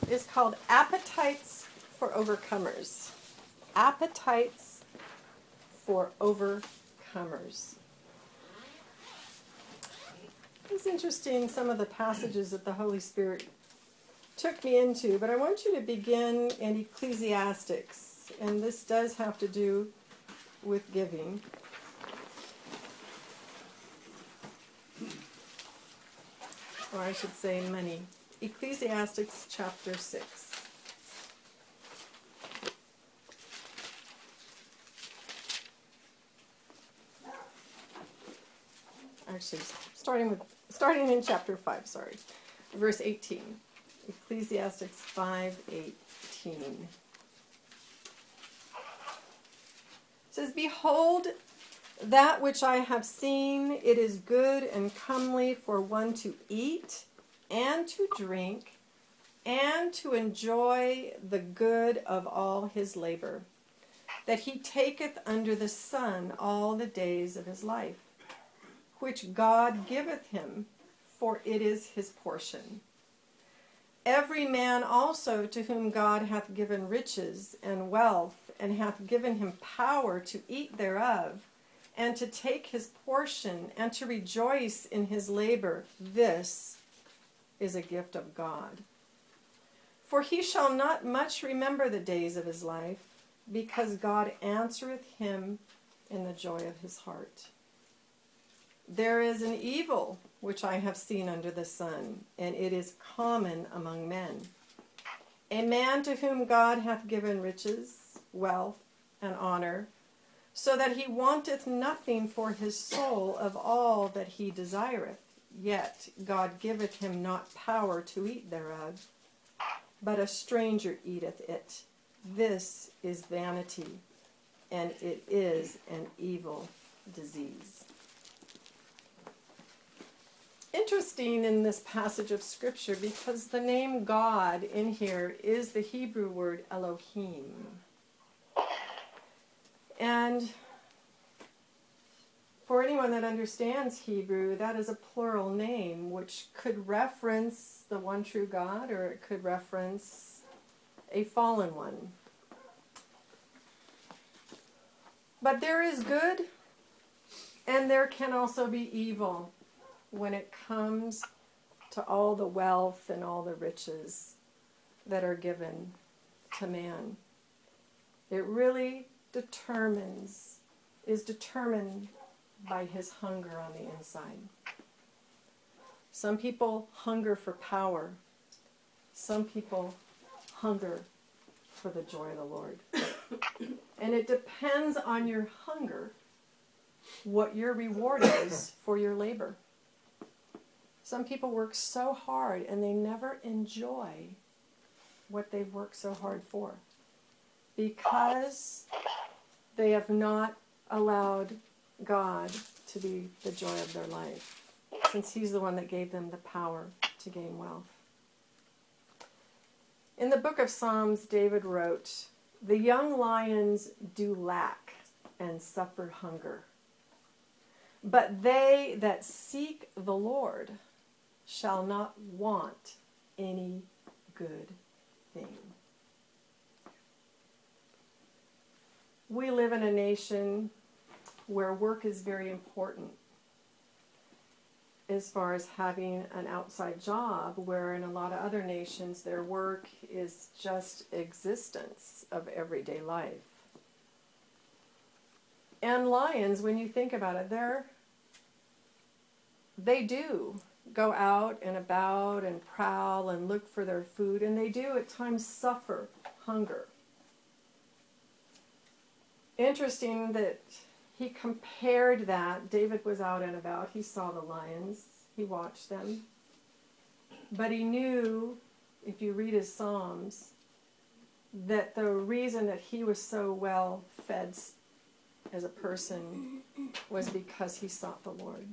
is called Appetites for Overcomers. Appetites for Overcomers. It's interesting, some of the passages that the Holy Spirit took me into, but I want you to begin in Ecclesiastics, and this does have to do with giving. Or I should say money. Ecclesiastics chapter 6. Actually, starting in chapter 5, verse 18. Ecclesiastics 5:18. It says, "Behold, that which I have seen, it is good and comely for one to eat and to drink and to enjoy the good of all his labor, that he taketh under the sun all the days of his life, which God giveth him, for it is his portion. Every man also to whom God hath given riches and wealth, and hath given him power to eat thereof, and to take his portion, and to rejoice in his labor, this is a gift of God. For he shall not much remember the days of his life, because God answereth him in the joy of his heart. There is an evil which I have seen under the sun, and it is common among men. A man to whom God hath given riches, wealth, and honor, so that he wanteth nothing for his soul of all that he desireth, yet God giveth him not power to eat thereof, but a stranger eateth it. This is vanity, and it is an evil disease." Interesting in this passage of Scripture, because the name God in here is the Hebrew word Elohim. And for anyone that understands Hebrew, that is a plural name, which could reference the one true God, or it could reference a fallen one. But there is good, and there can also be evil when it comes to all the wealth and all the riches that are given to man. It really is determined by his hunger on the inside. Some people hunger for power. Some people hunger for the joy of the Lord. And it depends on your hunger what your reward is for your labor. Some people work so hard and they never enjoy what they've worked so hard for, because they have not allowed God to be the joy of their life, since he's the one that gave them the power to gain wealth. In the book of Psalms, David wrote, "The young lions do lack and suffer hunger, but they that seek the Lord shall not want any good thing." We live in a nation where work is very important, as far as having an outside job, where in a lot of other nations their work is just existence of everyday life. And lions, when you think about it, they do go out and about and prowl and look for their food, and they do at times suffer hunger. Interesting that he compared that. David was out and about. He saw the lions. He watched them. But he knew, if you read his Psalms, that the reason that he was so well fed as a person was because he sought the Lord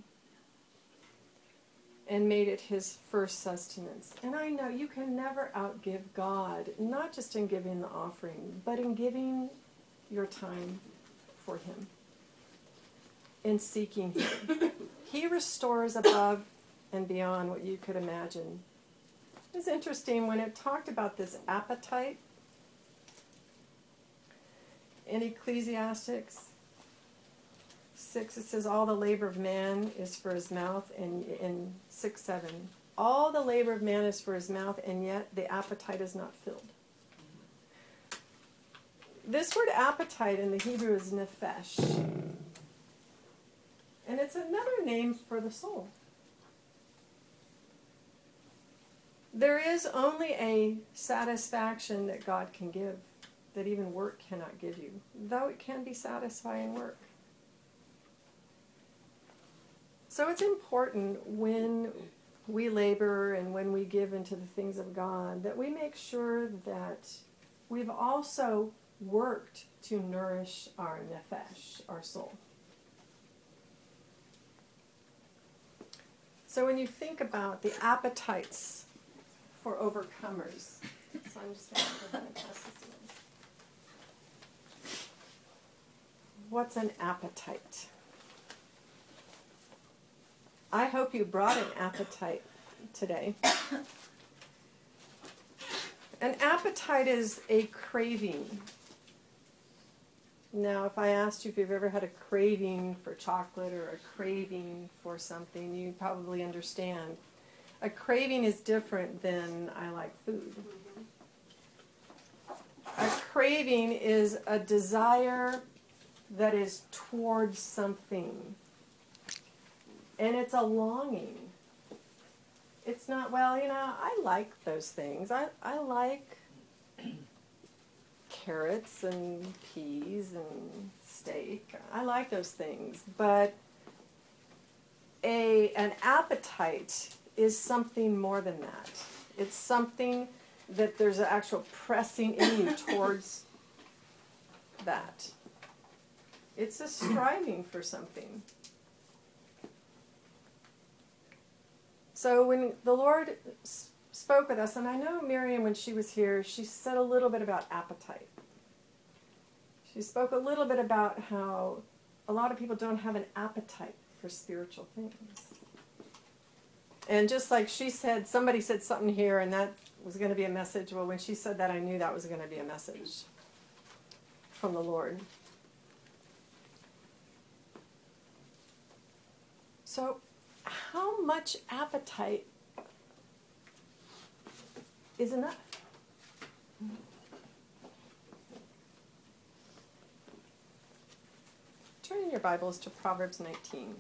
and made it his first sustenance. And I know you can never outgive God, not just in giving the offering, but in giving your time for him, in seeking him. He restores above and beyond what you could imagine. It's interesting when it talked about this appetite in Ecclesiastes 6, it says, all the labor of man is for his mouth, and in 6:7, all the labor of man is for his mouth, and yet the appetite is not filled. This word appetite in the Hebrew is nephesh, and it's another name for the soul. There is only a satisfaction that God can give that even work cannot give you, though it can be satisfying work. So it's important when we labor and when we give into the things of God that we make sure that we've also worked to nourish our nephesh, our soul. So when you think about the appetites for overcomers, so I'm just going to go ahead and pass this in. What's an appetite? I hope you brought an appetite today. An appetite is a craving. Now, if I asked you if you've ever had a craving for chocolate or a craving for something, you probably understand. A craving is different than I like food. A craving is a desire that is towards something. And it's a longing. It's not, well, I like those things. I like carrots and peas and steak. I like those things. But an appetite is something more than that. It's something that there's an actual pressing in you towards that. It's a striving for something. So when the Lord spoke with us, and I know Miriam, when she was here, she said a little bit about appetite. She spoke a little bit about how a lot of people don't have an appetite for spiritual things. And just like she said, somebody said something here, and that was going to be a message. Well, when she said that, I knew that was going to be a message from the Lord. So, how much appetite is enough? Turn in your Bibles to Proverbs 19.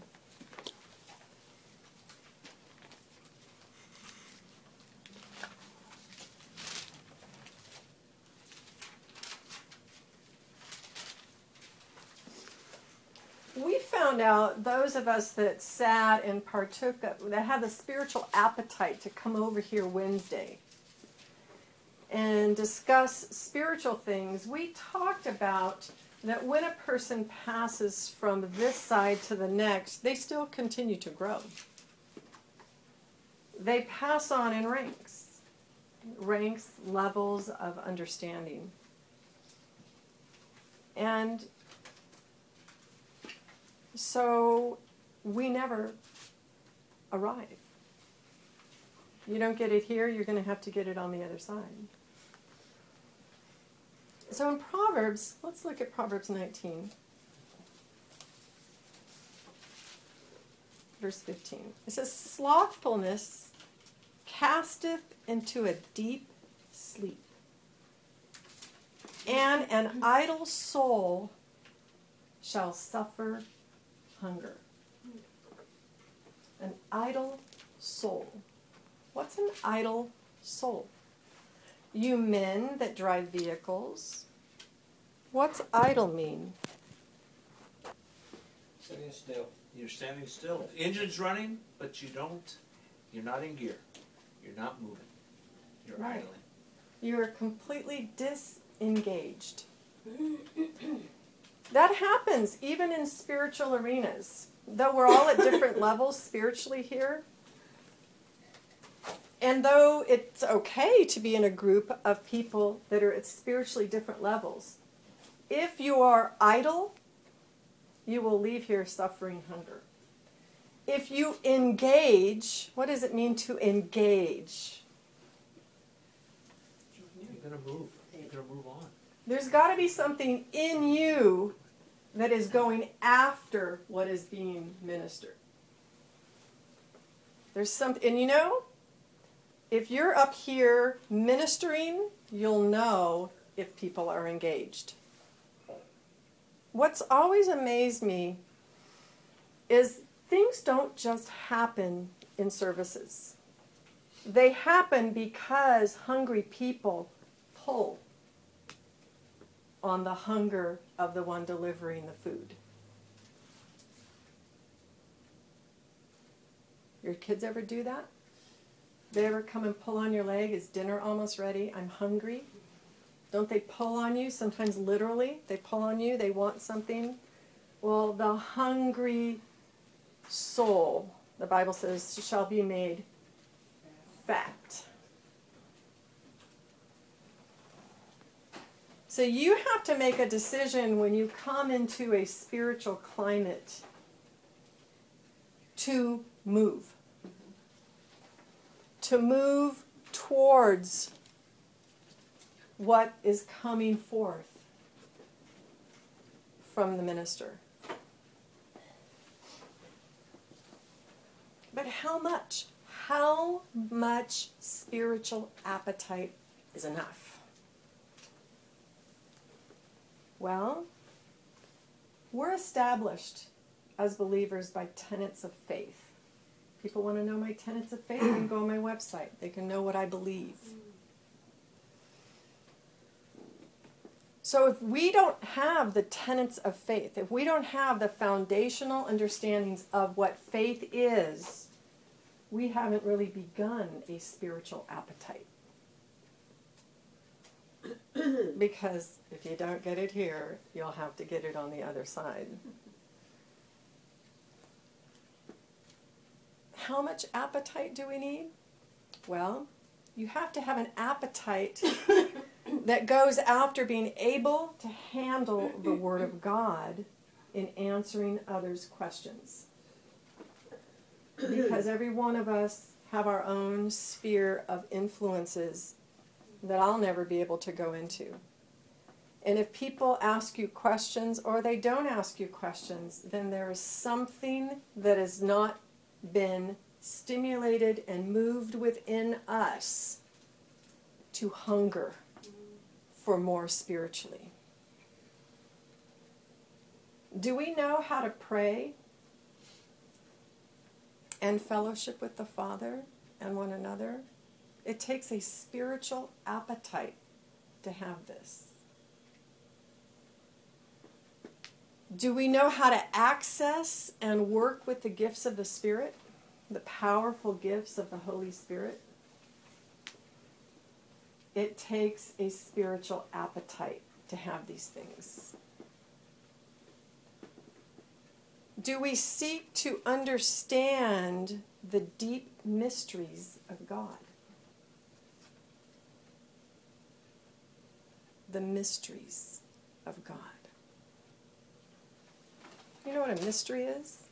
We found out, those of us that sat and partook, that had the spiritual appetite to come over here Wednesday and discuss spiritual things, we talked about that when a person passes from this side to the next, they still continue to grow. They pass on in ranks, levels of understanding. And so we never arrive. You don't get it here, you're going to have to get it on the other side. So in Proverbs, let's look at Proverbs 19, verse 15. It says, slothfulness casteth into a deep sleep, and an idle soul shall suffer hunger. An idle soul. What's an idle soul? You men that drive vehicles, what's idle mean? Sitting still. You're standing still. The engine's running, but you're not in gear. You're not moving. You're Right. idling. You are completely disengaged. That happens even in spiritual arenas. Though we're all at different levels spiritually here, and though it's okay to be in a group of people that are at spiritually different levels, if you are idle, you will leave here suffering hunger. If you engage, what does it mean to engage? going to move. You're going to move on. There's got to be something in you that is going after what is being ministered. There's something, and you know, if you're up here ministering, you'll know if people are engaged. What's always amazed me is things don't just happen in services. They happen because hungry people pull on the hunger of the one delivering the food. Your kids ever do that? They ever come and pull on your leg? Is dinner almost ready? I'm hungry. Don't they pull on you? Sometimes literally, they pull on you. They want something. Well, the hungry soul, the Bible says, shall be made fat. So you have to make a decision when you come into a spiritual climate to move. To move towards what is coming forth from the minister. But how much? How much spiritual appetite is enough? Well, we're established as believers by tenets of faith. People want to know my tenets of faith, they can go on my website. They can know what I believe. So if we don't have the tenets of faith, if we don't have the foundational understandings of what faith is, we haven't really begun a spiritual appetite. Because if you don't get it here, you'll have to get it on the other side. How much appetite do we need? Well, you have to have an appetite that goes after being able to handle the Word of God in answering others' questions. Because every one of us have our own sphere of influences that I'll never be able to go into. And if people ask you questions or they don't ask you questions, then there is something that has not been stimulated and moved within us to hunger for more spiritually. Do we know how to pray and fellowship with the Father and one another? It takes a spiritual appetite to have this. Do we know how to access and work with the gifts of the Spirit? The powerful gifts of the Holy Spirit? It takes a spiritual appetite to have these things. Do we seek to understand the deep mysteries of God? The mysteries of God. You know what a mystery is?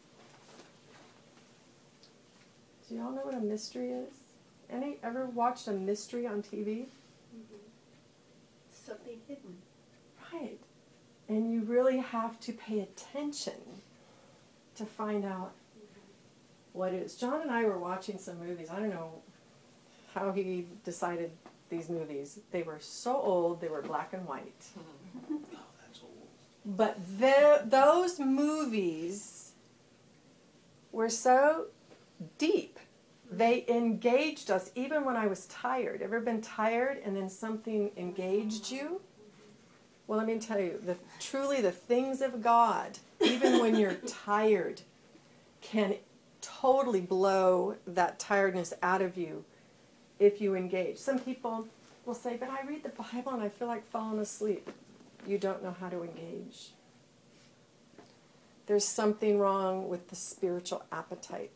Do y'all know what a mystery is? Any ever watched a mystery on TV? Something hidden. Right. And you really have to pay attention to find out what it is. John and I were watching some movies. I don't know how he decided these movies. They were so old, they were black and white. Oh, that's old. But those movies were so deep. They engaged us even when I was tired. Ever been tired and then something engaged you? Well, let me tell you, truly the things of God, even when you're tired, can totally blow that tiredness out of you if you engage. Some people will say, but I read the Bible and I feel like falling asleep. You don't know how to engage. There's something wrong with the spiritual appetite.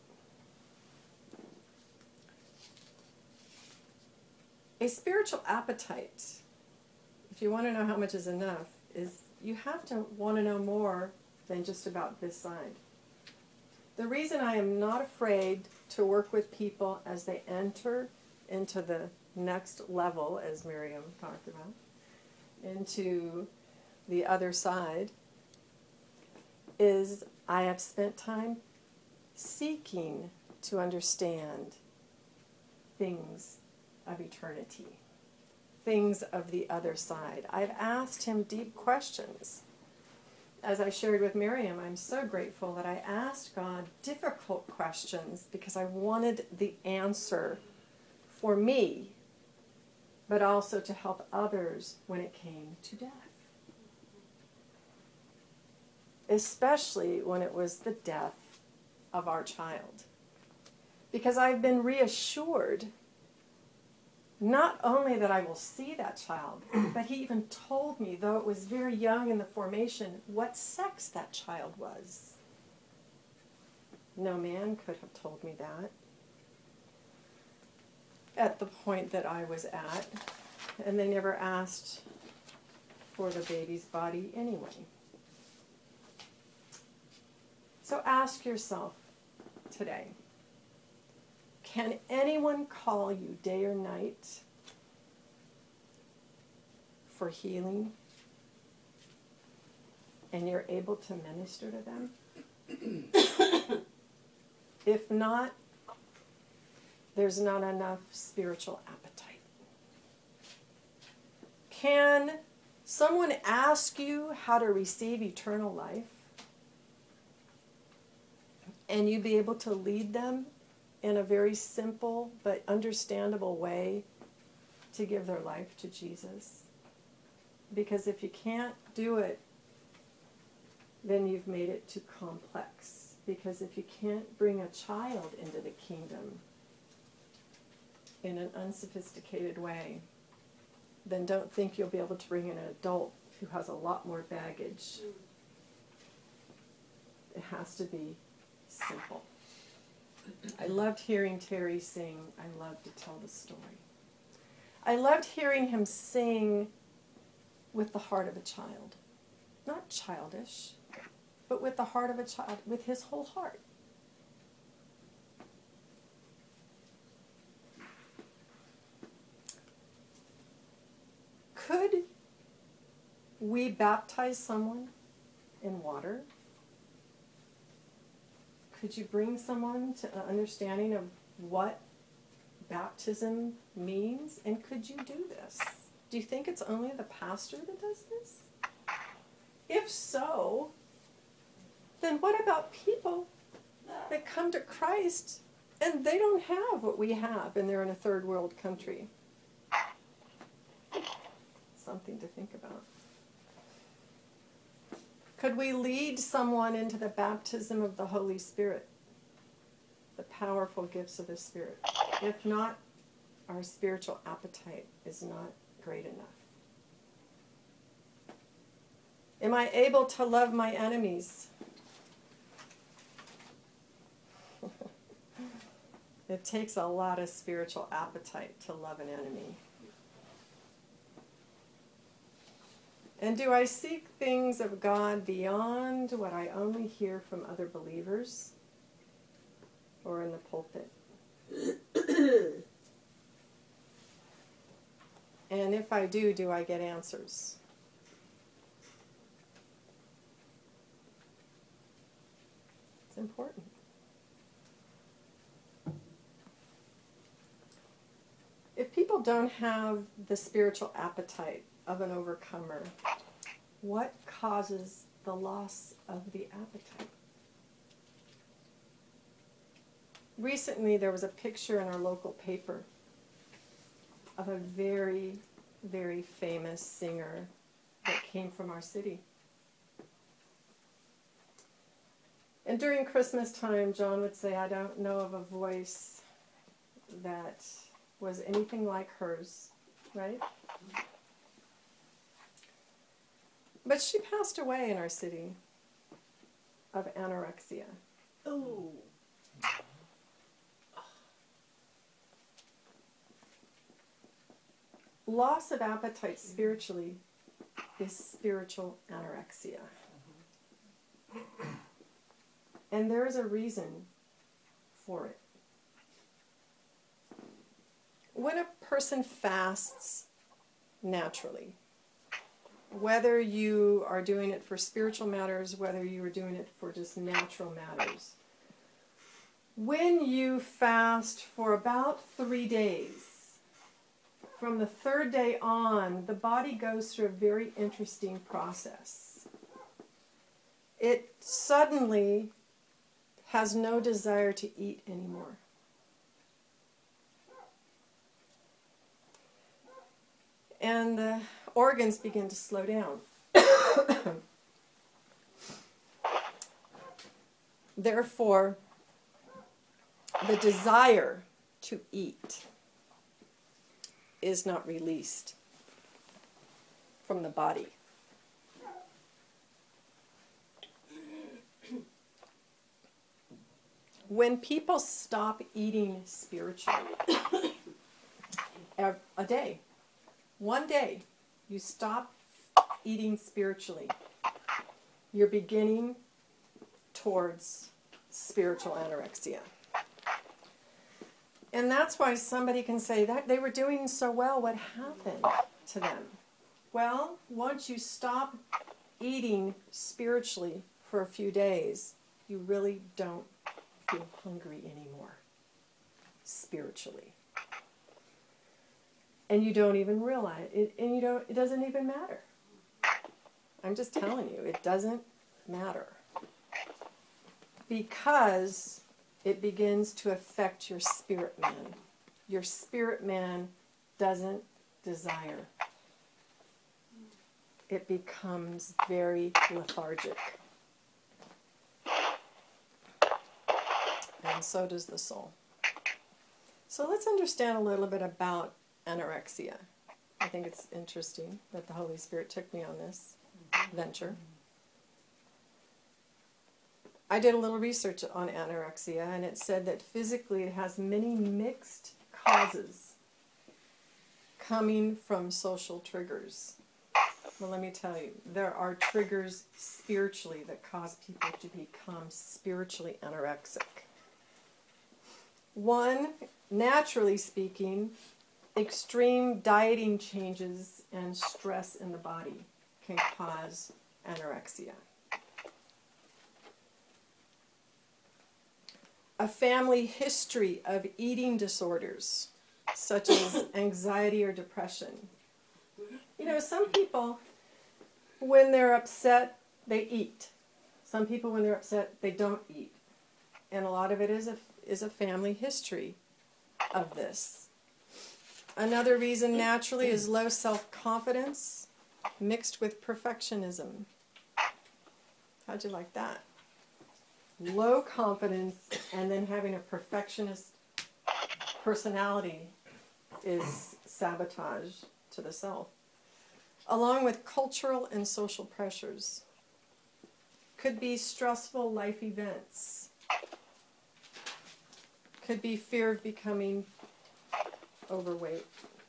A spiritual appetite, if you want to know how much is enough, is you have to want to know more than just about this side. The reason I am not afraid to work with people as they enter into the next level, as Miriam talked about, into the other side, is I have spent time seeking to understand things of eternity, things of the other side. I've asked him deep questions. As I shared with Miriam, I'm so grateful that I asked God difficult questions because I wanted the answer for me, but also to help others when it came to death. Especially when it was the death of our child. Because I've been reassured not only that I will see that child, but he even told me, though it was very young in the formation, what sex that child was. No man could have told me that at the point that I was at, and they never asked for the baby's body anyway. So ask yourself today, can anyone call you day or night for healing and you're able to minister to them? If not, there's not enough spiritual appetite. Can someone ask you how to receive eternal life and you be able to lead them in a very simple but understandable way to give their life to Jesus? Because if you can't do it, then you've made it too complex. Because if you can't bring a child into the kingdom in an unsophisticated way, then don't think you'll be able to bring in an adult who has a lot more baggage. It has to be simple. I loved hearing Terry sing, I love to tell the story. I loved hearing him sing with the heart of a child. Not childish, but with the heart of a child, with his whole heart. Could we baptize someone in water? Could you bring someone to an understanding of what baptism means? And could you do this? Do you think it's only the pastor that does this? If so, then what about people that come to Christ and they don't have what we have and they're in a third world country? Something to think about. Could we lead someone into the baptism of the Holy Spirit, the powerful gifts of the Spirit? If not, our spiritual appetite is not great enough. Am I able to love my enemies? It takes a lot of spiritual appetite to love an enemy. And do I seek things of God beyond what I only hear from other believers or in the pulpit? And if I do I get answers? It's important. If people don't have the spiritual appetite of an overcomer, what causes the loss of the appetite? Recently, there was a picture in our local paper of a very, very famous singer that came from our city. And during Christmas time, John would say, I don't know of a voice that was anything like hers, right? But she passed away in our city of anorexia. Oh. Loss of appetite spiritually is spiritual anorexia. And there is a reason for it. when a person fasts naturally, whether you are doing it for spiritual matters, whether you are doing it for just natural matters, when you fast for about 3 days, from the third day on, the body goes through a very interesting process. It suddenly has no desire to eat anymore. And the organs begin to slow down. Therefore, the desire to eat is not released from the body. When people stop eating spiritually, a day, one day, you stop eating spiritually, you're beginning towards spiritual anorexia. And that's why somebody can say that they were doing so well, what happened to them? Well, once you stop eating spiritually for a few days, you really don't feel hungry anymore, spiritually. And you don't even realize it, and it doesn't even matter. I'm just telling you, it doesn't matter. Because it begins to affect your spirit man. Your spirit man doesn't desire. It becomes very lethargic. And so does the soul. So let's understand a little bit about anorexia. I think it's interesting that the Holy Spirit took me on this venture. I did a little research on anorexia, and it said that physically it has many mixed causes coming from social triggers. Well, let me tell you, there are triggers spiritually that cause people to become spiritually anorexic. One, naturally speaking, extreme dieting changes and stress in the body can cause anorexia. A family history of eating disorders, such as anxiety or depression. You know, some people, when they're upset, they eat. Some people, when they're upset, they don't eat. And a lot of it is a family history of this. Another reason, naturally, is low self-confidence mixed with perfectionism. How'd you like that? Low confidence and then having a perfectionist personality is sabotage to the self. Along with cultural and social pressures. Could be stressful life events. Could be fear of becoming overweight.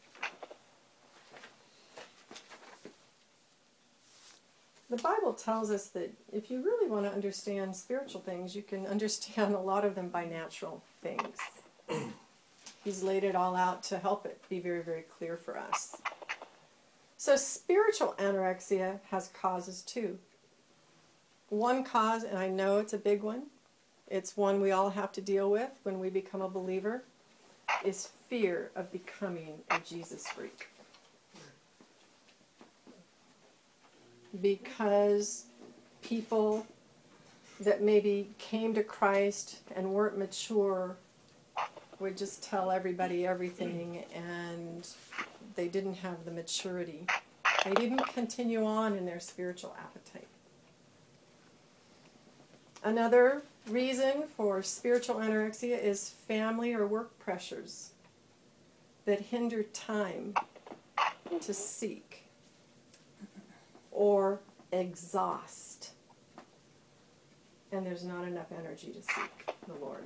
The Bible tells us that if you really want to understand spiritual things, you can understand a lot of them by natural things. He's laid it all out to help it be very, very clear for us. So spiritual anorexia has causes too. One cause, and I know it's a big one, it's one we all have to deal with when we become a believer, is fear of becoming a Jesus freak. Because people that maybe came to Christ and weren't mature would just tell everybody everything, and they didn't have the maturity. They didn't continue on in their spiritual appetite. Another reason for spiritual anorexia is family or work pressures that hinder time to seek or exhaust. And there's not enough energy to seek the Lord.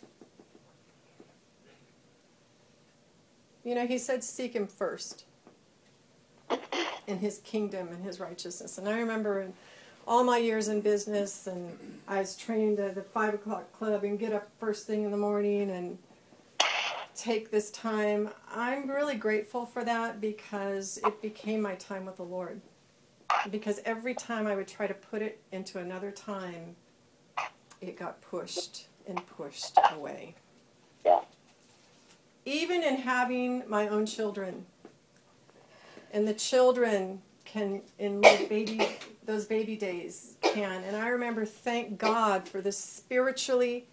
You know, he said seek him first in his kingdom and his righteousness. And I remember in all my years in business, and I was trained at the 5 o'clock club and get up first thing in the morning and take this time. I'm really grateful for that because it became my time with the Lord. Because every time I would try to put it into another time, it got pushed and pushed away. Yeah. Even in having my own children, and the children can, in those baby days, can. And I remember, thank God for this spiritually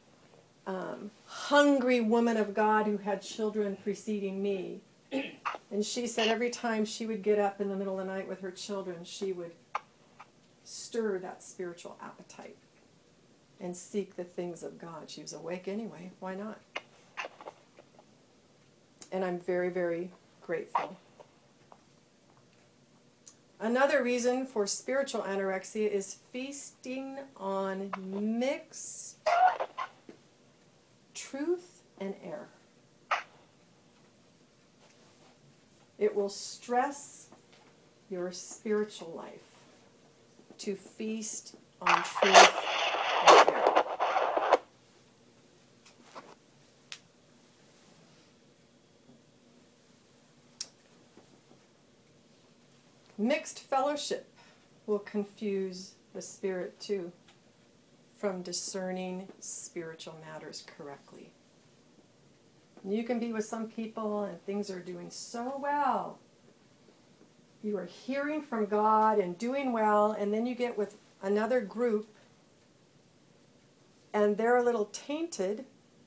hungry woman of God who had children preceding me. And she said every time she would get up in the middle of the night with her children, she would stir that spiritual appetite and seek the things of God. She was awake anyway. Why not? And I'm very, very grateful. Another reason for spiritual anorexia is feasting on mixed truth and error. It will stress your spiritual life to feast on truth and error. Mixed fellowship will confuse the spirit too from discerning spiritual matters correctly. You can be with some people and things are doing so well. You are hearing from God and doing well, and then you get with another group and they're a little tainted,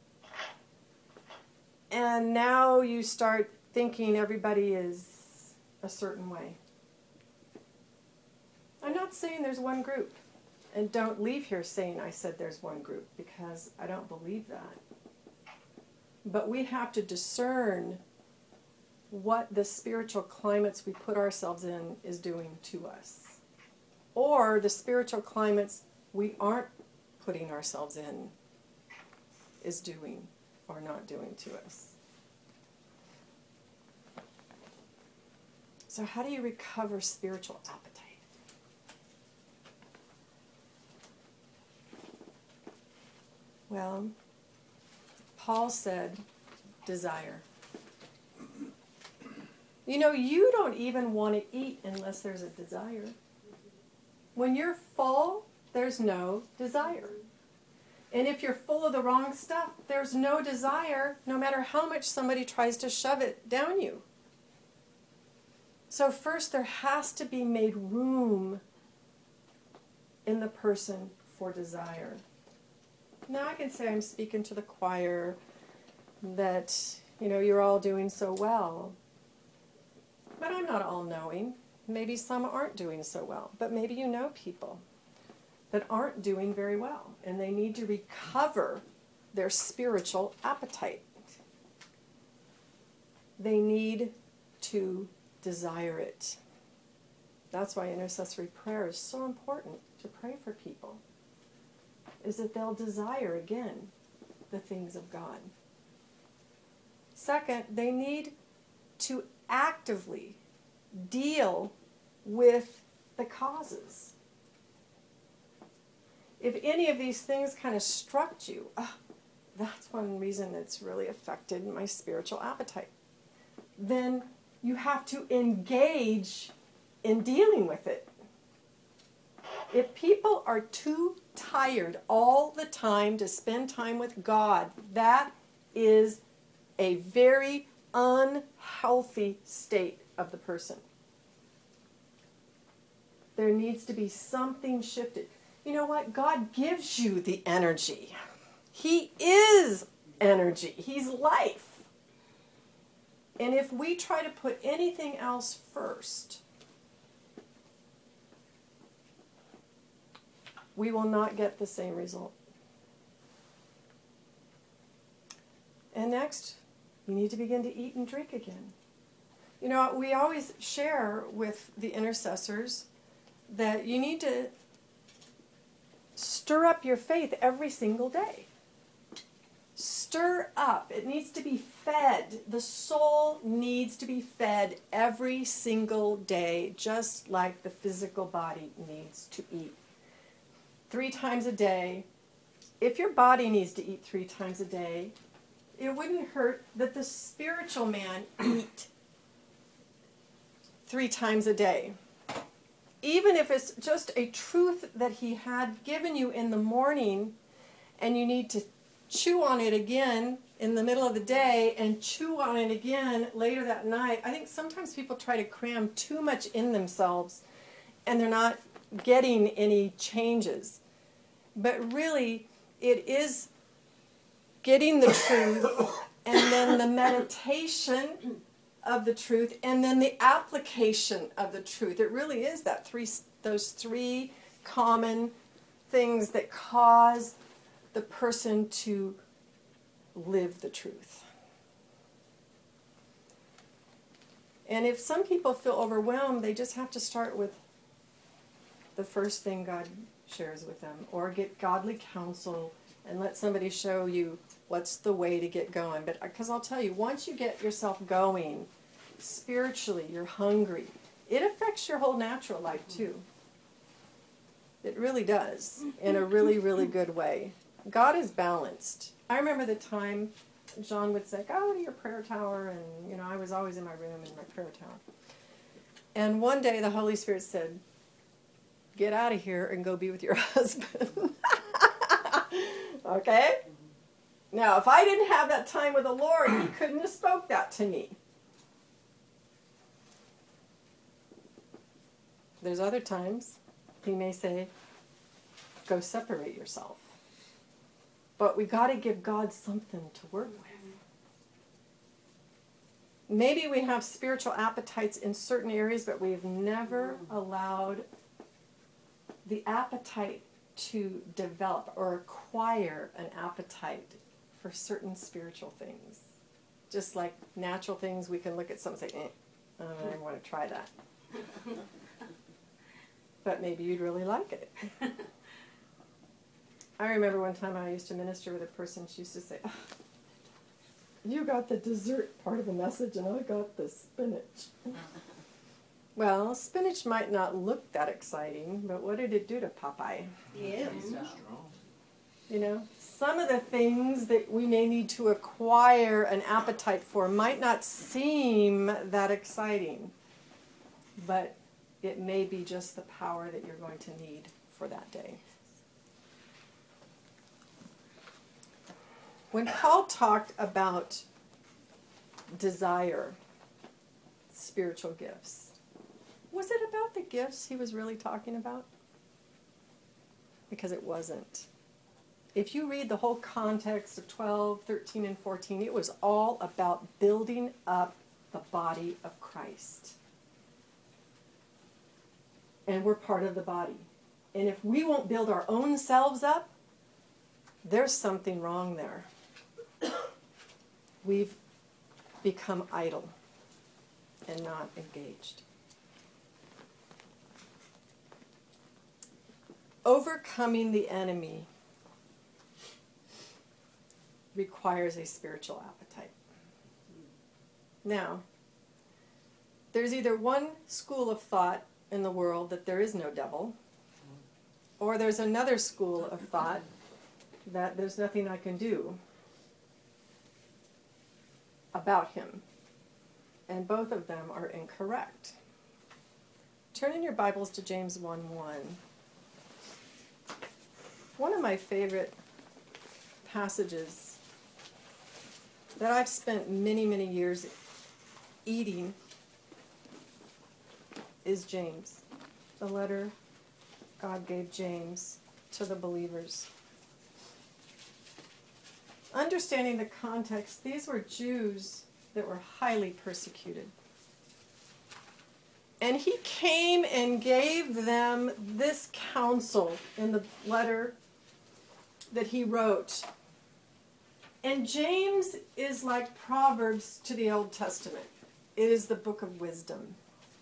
and now you start thinking everybody is a certain way. I'm not saying there's one group, and don't leave here saying I said there's one group, because I don't believe that. But we have to discern what the spiritual climates we put ourselves in is doing to us, or the spiritual climates we aren't putting ourselves in is doing or not doing to us. So how do you recover spiritual appetite? Well, Paul said, desire. You know, you don't even want to eat unless there's a desire. When you're full, there's no desire. And if you're full of the wrong stuff, there's no desire, no matter how much somebody tries to shove it down you. So first, there has to be made room in the person for desire. Now I can say I'm speaking to the choir that, you know, you're all doing so well. But I'm not all-knowing. Maybe some aren't doing so well. But maybe you know people that aren't doing very well, and they need to recover their spiritual appetite. They need to desire it. That's why intercessory prayer is so important, to pray for people, is that they'll desire again the things of God. Second, they need to actively deal with the causes. If any of these things kind of struck you, that's one reason it's really affected my spiritual appetite. Then you have to engage in dealing with it. If people are too tired all the time to spend time with God, that is a very unhealthy state of the person. There needs to be something shifted. You know what? God gives you the energy. He is energy. He's life. And if we try to put anything else first, we will not get the same result. And next, you need to begin to eat and drink again. You know, we always share with the intercessors that you need to stir up your faith every single day. Stir up. It needs to be fed. The soul needs to be fed every single day, just like the physical body needs to eat. 3 times a day. If your body needs to eat 3 times a day, it wouldn't hurt that the spiritual man eat 3 times a day. Even if it's just a truth that he had given you in the morning and you need to chew on it again in the middle of the day and chew on it again later that night. I think sometimes people try to cram too much in themselves and they're not getting any changes. But really, it is getting the truth and then the meditation of the truth and then the application of the truth. It really is those three common things that cause the person to live the truth. And if some people feel overwhelmed, they just have to start with the first thing God shares with them, or get godly counsel and let somebody show you what's the way to get going. But because I'll tell you, once you get yourself going spiritually, you're hungry. It affects your whole natural life too. It really does, in a really, really good way. God is balanced. I remember the time John would say, go to your prayer tower, and I was always in my room in my prayer tower. And one day the Holy Spirit said, get out of here and go be with your husband. Okay? Now, if I didn't have that time with the Lord, he couldn't have spoke that to me. There's other times he may say, go separate yourself. But we got to give God something to work with. Maybe we have spiritual appetites in certain areas, but we've never allowed the appetite to develop or acquire an appetite for certain spiritual things. Just like natural things, we can look at something and say, I want to try that. But maybe you'd really like it. I remember one time I used to minister with a person, she used to say, oh, you got the dessert part of the message and I got the spinach. Well, spinach might not look that exciting, but what did it do to Popeye? Yeah. Some of the things that we may need to acquire an appetite for might not seem that exciting, but it may be just the power that you're going to need for that day. When Paul talked about desire, spiritual gifts, was it about the gifts he was really talking about? Because it wasn't. If you read the whole context of 12, 13, and 14, it was all about building up the body of Christ. And we're part of the body. And if we won't build our own selves up, there's something wrong there. We've become idle and not engaged. Overcoming the enemy requires a spiritual appetite. Now, there's either one school of thought in the world that there is no devil, or there's another school of thought that there's nothing I can do about him. And both of them are incorrect. Turn in your Bibles to James 1:1. One of my favorite passages that I've spent many, many years eating is James, the letter God gave James to the believers. Understanding the context, these were Jews that were highly persecuted. And he came and gave them this counsel in the letter that he wrote. And James is like Proverbs to the Old Testament. It is the book of wisdom.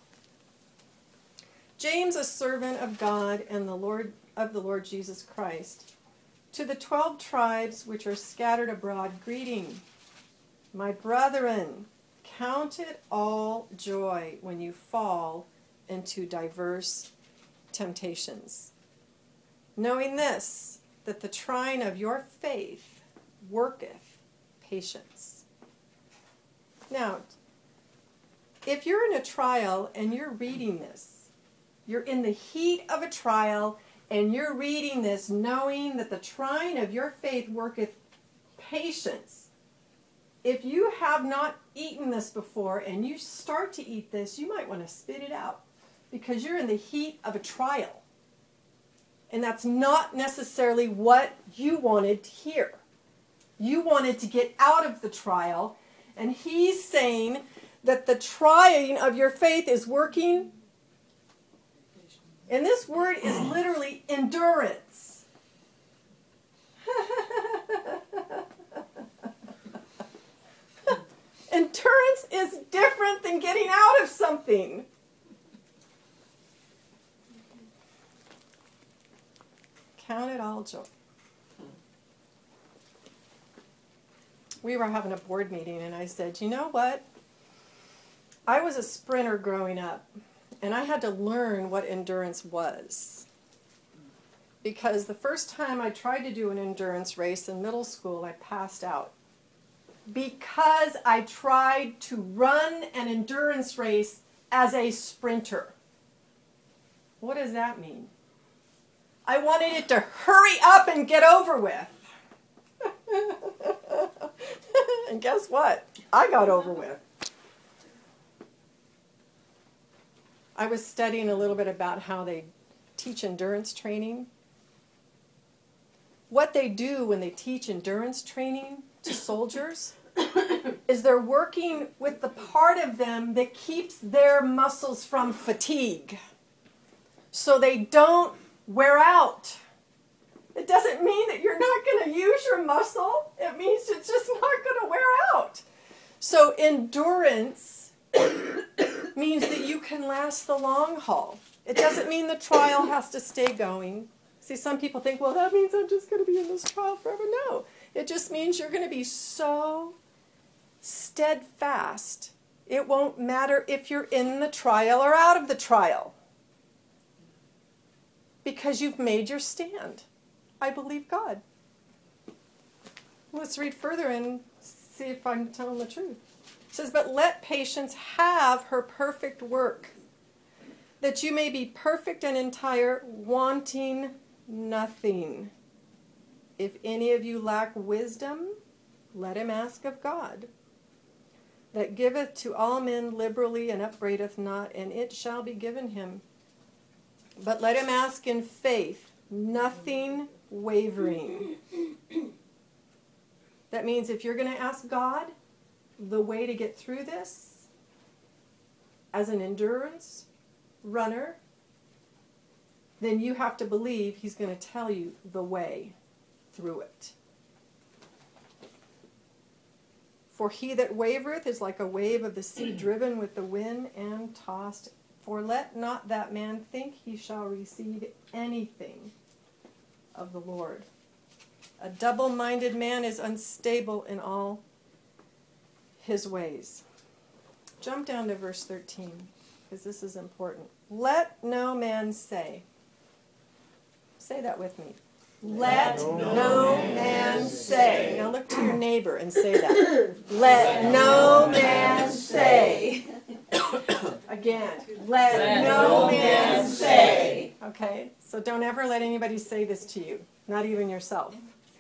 James, a servant of God and of the Lord Jesus Christ, to the 12 tribes which are scattered abroad, greeting. My brethren, count it all joy when you fall into diverse temptations, knowing this, that the trying of your faith worketh patience. Now, if you're in a trial and you're reading this, you're in the heat of a trial and you're reading this knowing that the trying of your faith worketh patience. If you have not eaten this before and you start to eat this, you might want to spit it out because you're in the heat of a trial. And that's not necessarily what you wanted to hear. You wanted to get out of the trial, and he's saying that the trying of your faith is working. And this word is literally endurance. Endurance is different than getting out of something. Count it all joy. We were having a board meeting, and I said, you know what? I was a sprinter growing up, and I had to learn what endurance was. Because the first time I tried to do an endurance race in middle school, I passed out. Because I tried to run an endurance race as a sprinter. What does that mean? I wanted it to hurry up and get over with. And guess what? I got over with. I was studying a little bit about how they teach endurance training. What they do when they teach endurance training to soldiers is they're working with the part of them that keeps their muscles from fatigue. So they don't wear out. It doesn't mean that you're not going to use your muscle. It means it's just not going to wear out. So endurance means that you can last the long haul. It doesn't mean the trial has to stay going. See, some people think, well, that means I'm just going to be in this trial forever. No, it just means you're going to be so steadfast. It won't matter if you're in the trial or out of the trial. Because you've made your stand. I believe God. Let's read further and see if I'm telling the truth. It says, but let patience have her perfect work, that you may be perfect and entire, wanting nothing. If any of you lack wisdom, let him ask of God, that giveth to all men liberally and upbraideth not, and it shall be given him. But let him ask in faith, nothing wavering. That means if you're going to ask God the way to get through this as an endurance runner, then you have to believe he's going to tell you the way through it. For he that wavereth is like a wave of the sea driven with the wind and tossed. For let not that man think he shall receive anything of the Lord. A double-minded man is unstable in all his ways. Jump down to verse 13, because this is important. Let no man say. Say that with me. Let no man say. Now look to your neighbor and say that. Let no man say. Again. Let no man say. Okay, so don't ever let anybody say this to you, not even yourself.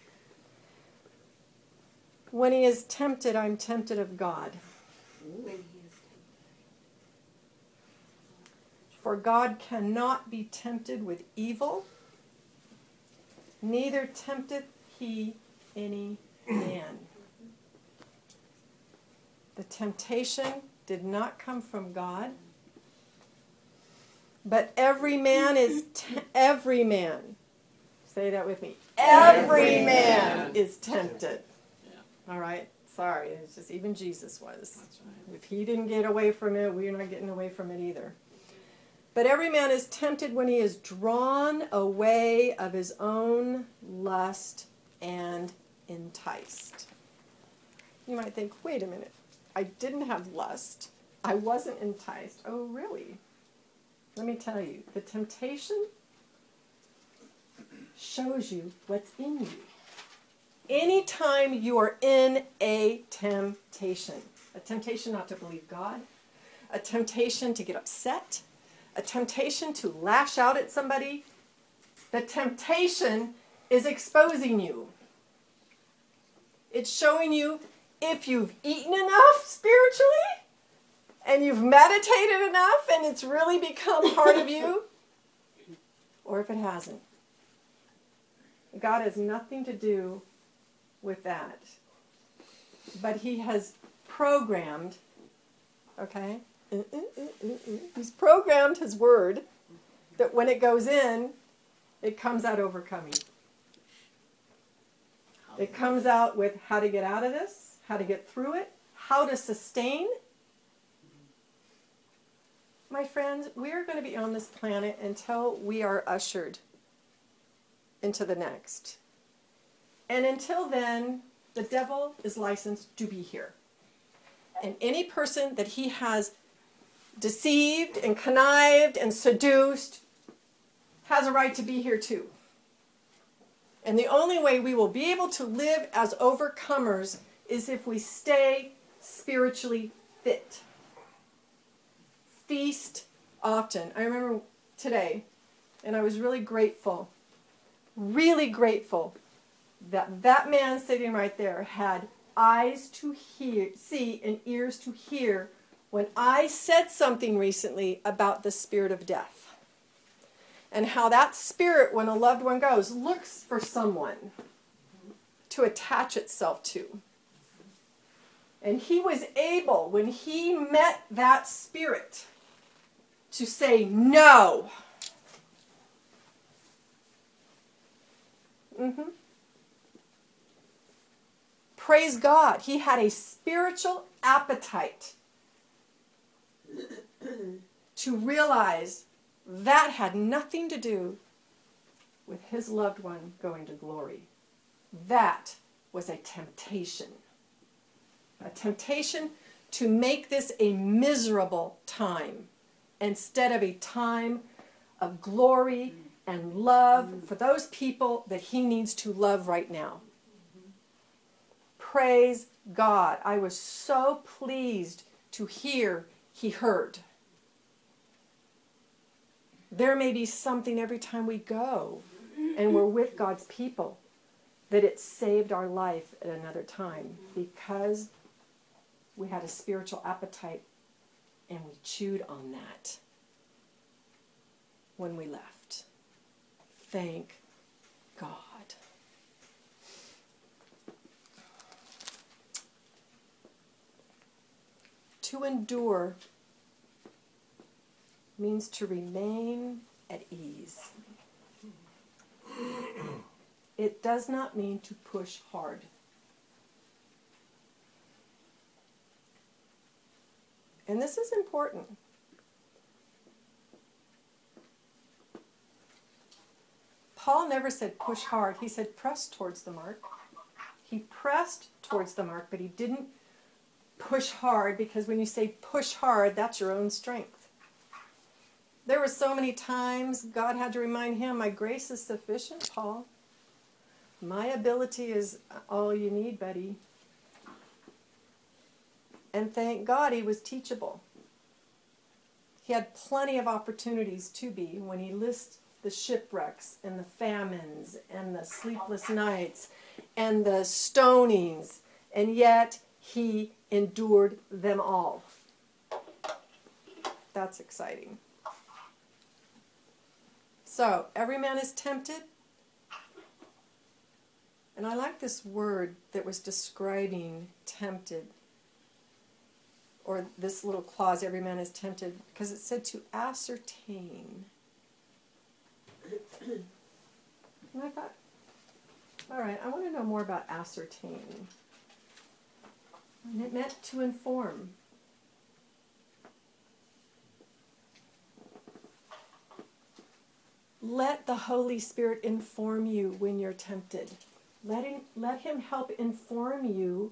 When he is tempted, I'm tempted of God. For God cannot be tempted with evil, neither tempteth he any man. The temptation did not come from God, but every man is every man. Say that with me. Every man is tempted. All right. Sorry, it's just even Jesus was. If he didn't get away from it, we're not getting away from it either. But every man is tempted when he is drawn away of his own lust and enticed. You might think, wait a minute, I didn't have lust. I wasn't enticed. Oh, really? Let me tell you, the temptation shows you what's in you. Anytime you are in a temptation not to believe God, a temptation to get upset, a temptation to lash out at somebody, the temptation is exposing you. It's showing you if you've eaten enough spiritually and you've meditated enough and it's really become part of you, or if it hasn't. God has nothing to do with that. But he has programmed, okay? He's programmed his word that when it goes in, it comes out overcoming. It comes out with how to get out of this, how to get through it, how to sustain. My friends, we are going to be on this planet until we are ushered into the next. And until then, the devil is licensed to be here. And any person that he has deceived and connived and seduced has a right to be here too. And the only way we will be able to live as overcomers is if we stay spiritually fit. Feast often. I remember today, and I was really grateful that that man sitting right there had eyes to hear, see, and ears to hear when I said something recently about the spirit of death. And how that spirit, when a loved one goes, looks for someone to attach itself to. And he was able, when he met that spirit, to say no. Praise God. He had a spiritual appetite to realize that had nothing to do with his loved one going to glory. That was a temptation. A temptation to make this a miserable time instead of a time of glory and love for those people that he needs to love right now. Praise God. I was so pleased to hear he heard. There may be something every time we go and we're with God's people that it saved our life at another time because we had a spiritual appetite and we chewed on that when we left. Thank God. To endure means to remain at ease. It does not mean to push hard. And this is important. Paul never said push hard. He said press towards the mark. He pressed towards the mark, but he didn't push hard, because when you say push hard, that's your own strength. There were so many times God had to remind him, my grace is sufficient, Paul. My ability is all you need, buddy. And thank God he was teachable. He had plenty of opportunities to be when he lists the shipwrecks and the famines and the sleepless nights and the stonings, and yet he endured them all. That's exciting. So, every man is tempted. And I like this word that was describing tempted. Or this little clause, every man is tempted, because it said to ascertain. And I thought, all right, I want to know more about ascertain. And it meant to inform. Let the Holy Spirit inform you when you're tempted. Let him help inform you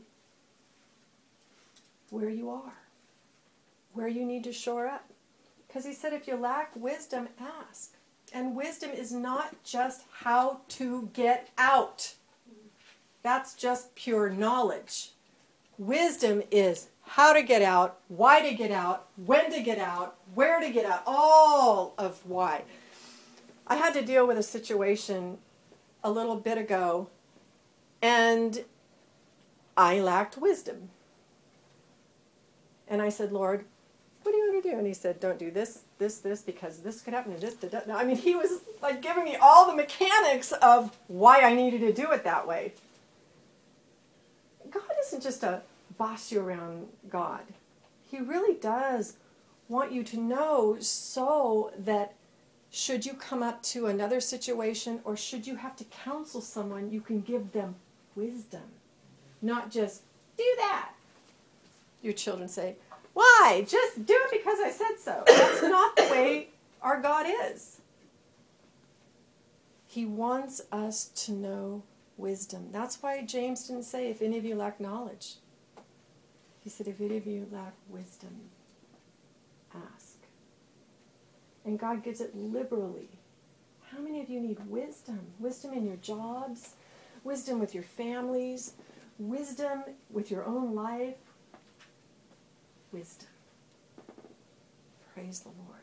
where you are, where you need to shore up. Because he said if you lack wisdom, ask. And wisdom is not just how to get out. That's just pure knowledge. Wisdom is how to get out, why to get out, when to get out, where to get out, all of why. I had to deal with a situation a little bit ago, and I lacked wisdom. And I said, Lord, what do you want to do? And he said, don't do this, this, this, because this could happen, and this, that. I mean, he was like giving me all the mechanics of why I needed to do it that way. God isn't just a boss you around God. He really does want you to know so that should you come up to another situation or should you have to counsel someone, you can give them wisdom. Not just, do that. Your children say, why? Just do it because I said so. That's not the way our God is. He wants us to know wisdom. That's why James didn't say, if any of you lack knowledge. He said, if any of you lack wisdom, ask. And God gives it liberally. How many of you need wisdom? Wisdom in your jobs, wisdom with your families, wisdom with your own life. Wisdom. Praise the Lord.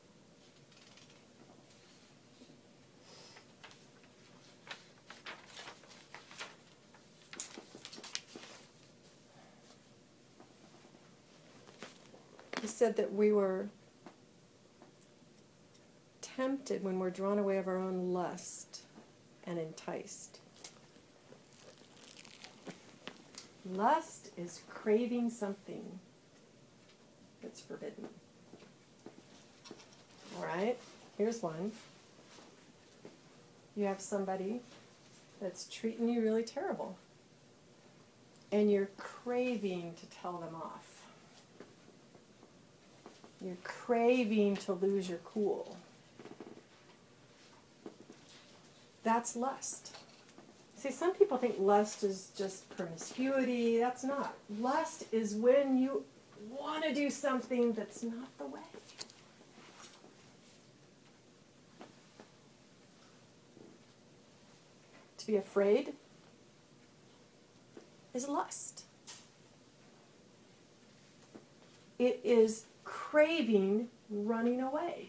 He said that we were tempted when we're drawn away of our own lust and enticed. Lust is craving something that's forbidden. All right, here's one. You have somebody that's treating you really terrible, and you're craving to tell them off. You're craving to lose your cool. That's lust. See, some people think lust is just promiscuity. That's not. Lust is when you want to do something that's not the way. To be afraid is lust. It is craving running away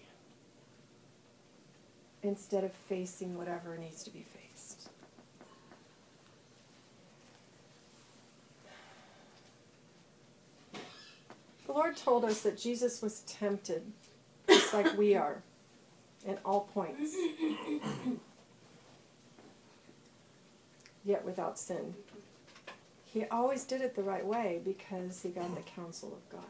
instead of facing whatever needs to be faced. The Lord told us that Jesus was tempted just like we are in all points, yet without sin. He always did it the right way because he got the counsel of God.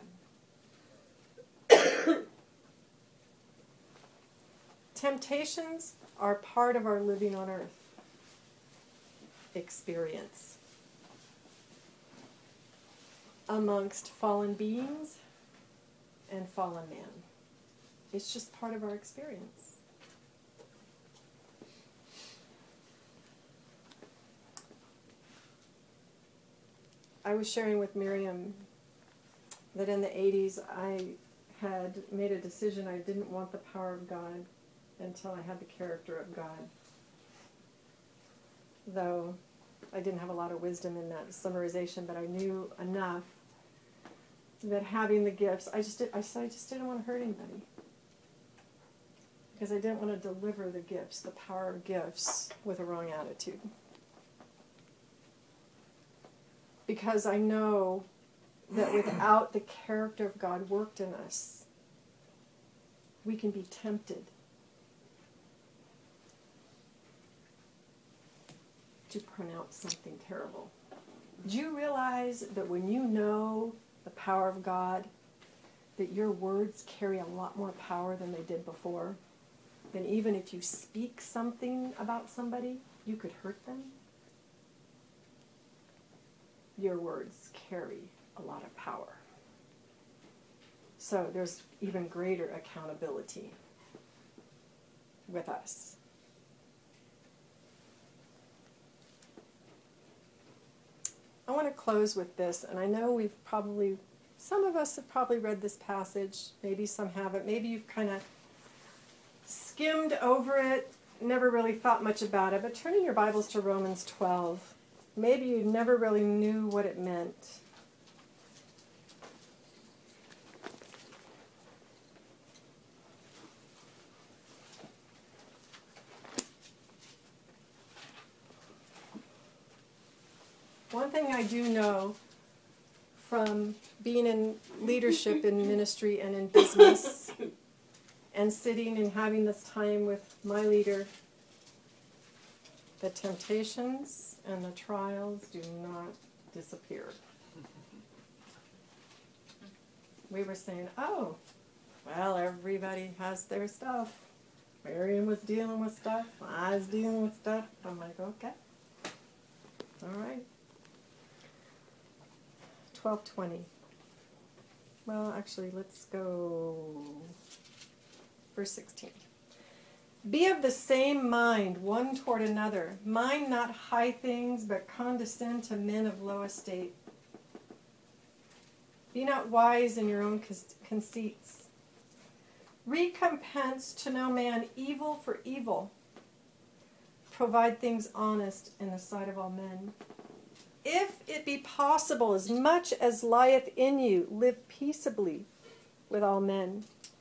Temptations are part of our living on earth experience. Amongst fallen beings and fallen man. It's just part of our experience. I was sharing with Miriam that in the 80s I had made a decision I didn't want the power of God until I had the character of God. Though I didn't have a lot of wisdom in that summarization, but I knew enough that having the gifts, I just didn't want to hurt anybody. Because I didn't want to deliver the gifts, the power of gifts, with a wrong attitude. Because I know that without the character of God worked in us, we can be tempted to pronounce something terrible. Do you realize that when you know the power of God, that your words carry a lot more power than they did before? Then even if you speak something about somebody, you could hurt them. Your words carry a lot of power. So there's even greater accountability with us. I want to close with this, and I know some of us have probably read this passage, maybe some haven't, maybe you've kind of skimmed over it, never really thought much about it, but turning your Bibles to Romans 12. maybe you never really knew what it meant. One thing I do know from being in leadership in ministry and in business and sitting and having this time with my leader, the temptations and the trials do not disappear. We were saying, oh, well, everybody has their stuff. Marion was dealing with stuff. I was dealing with stuff. I'm like, okay. All right. 12:20. Well, actually, let's go verse 16. Be of the same mind one toward another. Mind not high things, but condescend to men of low estate. Be not wise in your own conceits. Recompense to no man evil for evil. Provide things honest in the sight of all men. If it be possible, as much as lieth in you, live peaceably with all men.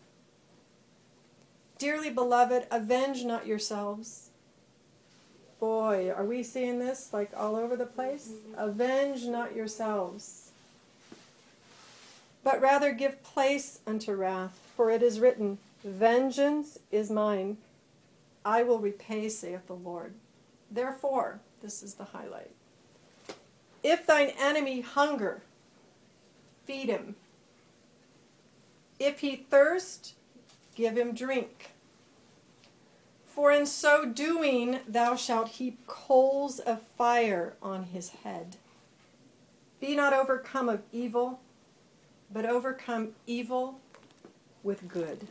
Dearly beloved, avenge not yourselves. Boy, are we seeing this like all over the place? Avenge not yourselves, but rather give place unto wrath, for it is written, vengeance is mine, I will repay, saith the Lord. Therefore, this is the highlight. If thine enemy hunger, feed him. If he thirst, give him drink. For in so doing thou shalt heap coals of fire on his head. Be not overcome of evil, but overcome evil with good.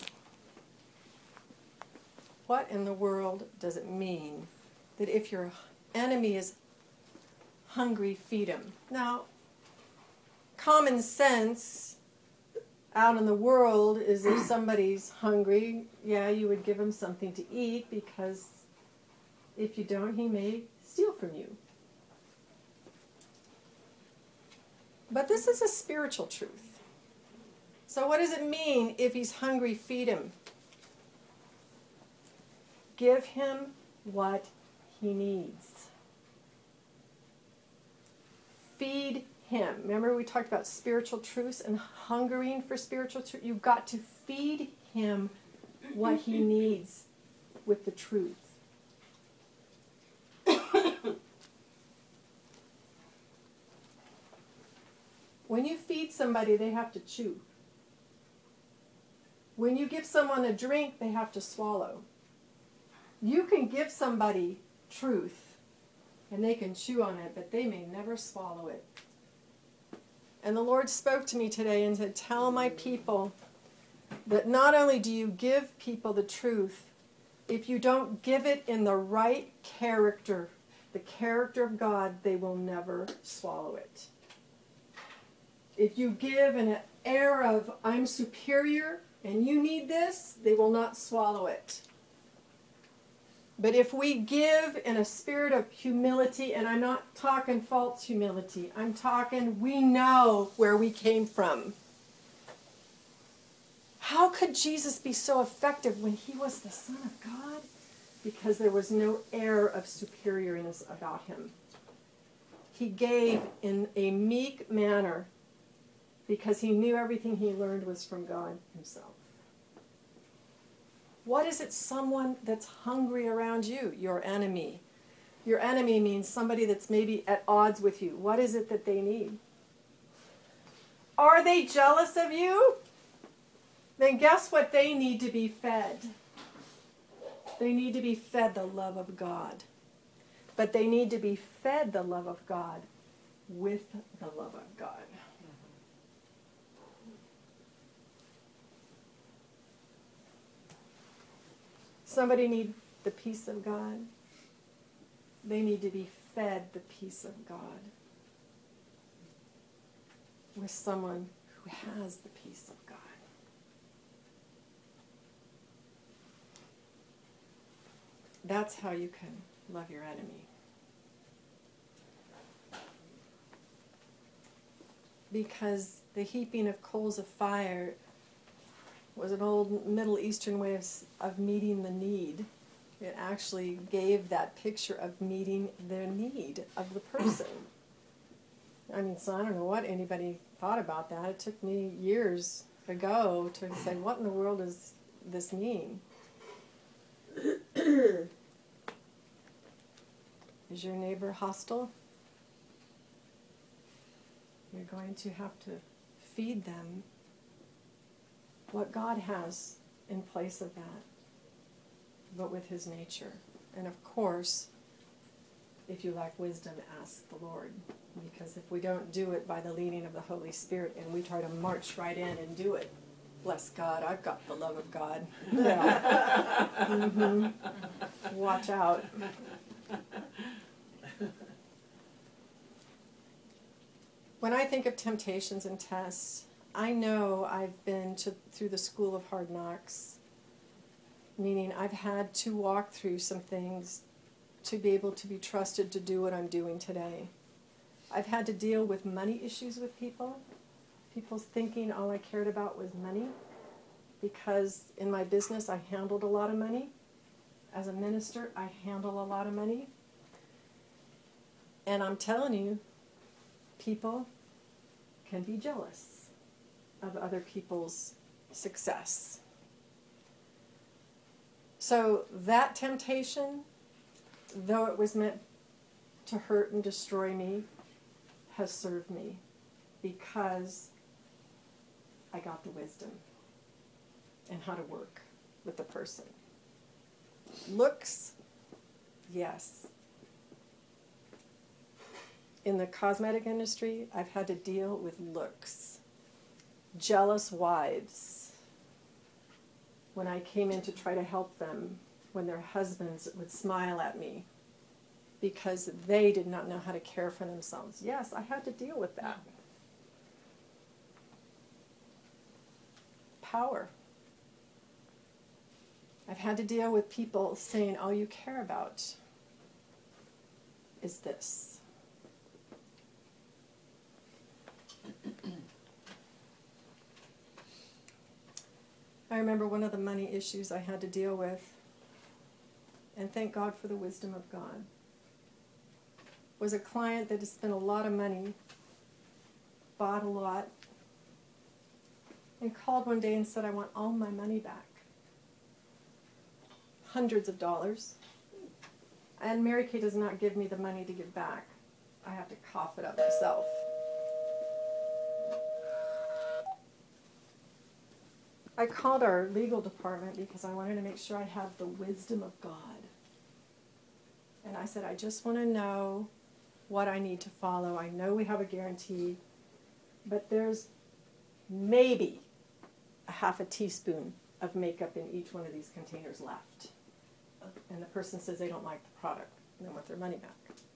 What in the world does it mean that if your enemy is hungry, feed him? Now, common sense out in the world is if somebody's hungry, yeah, you would give him something to eat, because if you don't, he may steal from you. But this is a spiritual truth. So what does it mean if he's hungry, feed him? Give him what he needs. Feed him. Remember we talked about spiritual truths and hungering for spiritual truth? You've got to feed him what he needs with the truth. When you feed somebody, they have to chew. When you give someone a drink, they have to swallow. You can give somebody truth, and they can chew on it, but they may never swallow it. And the Lord spoke to me today and said, tell my people that not only do you give people the truth, if you don't give it in the right character, the character of God, they will never swallow it. If you give in an air of, I'm superior and you need this, they will not swallow it. But if we give in a spirit of humility, and I'm not talking false humility, I'm talking we know where we came from. How could Jesus be so effective when he was the Son of God? Because there was no air of superiorness about him. He gave in a meek manner because he knew everything he learned was from God himself. What is it, someone that's hungry around you? Your enemy. Your enemy means somebody that's maybe at odds with you. What is it that they need? Are they jealous of you? Then guess what they need to be fed? They need to be fed the love of God. But they need to be fed the love of God with the love of God. Somebody needs the peace of God. They need to be fed the peace of God with someone who has the peace of God. That's how you can love your enemy. because the heaping of coals of fire was an old Middle Eastern way of meeting the need. It actually gave that picture of meeting the need of the person. I mean, so I don't know what anybody thought about that. It took me years ago to say, what in the world does this mean? Is your neighbor hostile? You're going to have to feed them what God has in place of that, but with his nature. And of course, if you lack wisdom, ask the Lord. Because if we don't do it by the leading of the Holy Spirit and we try to march right in and do it, bless God, I've got the love of God. Yeah. Watch out. When I think of temptations and tests, I know I've been through the school of hard knocks, meaning I've had to walk through some things to be able to be trusted to do what I'm doing today. I've had to deal with money issues with people. People's thinking all I cared about was money, because in my business I handled a lot of money. As a minister, I handle a lot of money. And I'm telling you, people can be jealous of other people's success. So that temptation, though it was meant to hurt and destroy me, has served me because I got the wisdom and how to work with the person. Looks, yes. In the cosmetic industry, I've had to deal with looks. Jealous wives. When I came in to try to help them, when their husbands would smile at me because they did not know how to care for themselves. Yes, I had to deal with that. Power. I've had to deal with people saying, all you care about is this. I remember one of the money issues I had to deal with, and thank God for the wisdom of God, was a client that had spent a lot of money, bought a lot, and called one day and said, I want all my money back. Hundreds of dollars. And Mary Kay does not give me the money to give back. I have to cough it up myself. I called our legal department because I wanted to make sure I have the wisdom of God. And I said, I just want to know what I need to follow. I know we have a guarantee, but there's maybe a half a teaspoon of makeup in each one of these containers left. And the person says they don't like the product and they want their money back.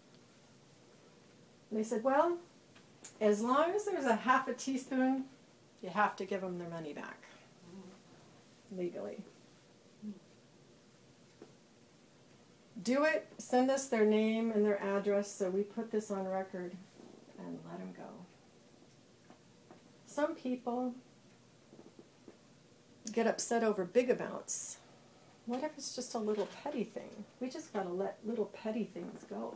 And they said, well, as long as there's a half a teaspoon, you have to give them their money back. Legally. Do it, send us their name and their address so we put this on record and let them go. Some people get upset over big amounts. What if it's just a little petty thing? We just got to let little petty things go.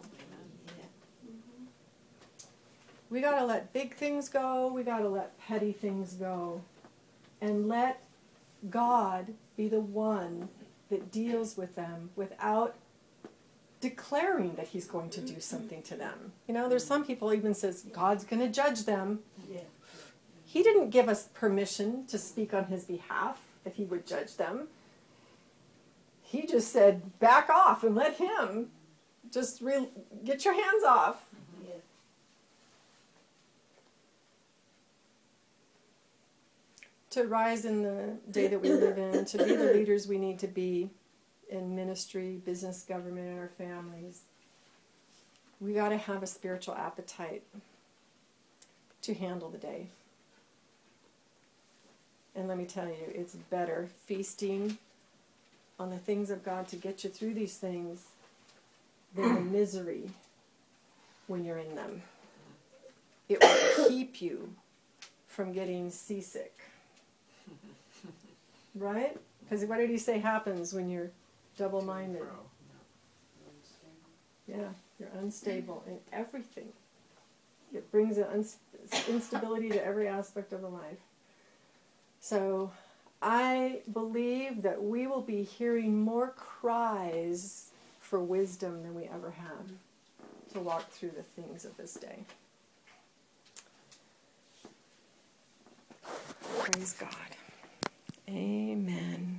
We got to let big things go. We got to let petty things go. And let God be the one that deals with them without declaring that he's going to do something to them. You know, there's some people even says God's going to judge them. Yeah. He didn't give us permission to speak on his behalf that he would judge them. He just said, back off and let him just get your hands off. Yeah. To rise in the day that we live in, to be the leaders we need to be in ministry, business, government, and our families, we got to have a spiritual appetite to handle the day. And let me tell you, it's better feasting on the things of God to get you through these things than the misery when you're in them. It will keep you from getting seasick. Right? Because what did he say happens when you're double-minded? Yeah, you're unstable in everything. It brings an instability to every aspect of the life. So I believe that we will be hearing more cries for wisdom than we ever have to walk through the things of this day. Praise God. Amen.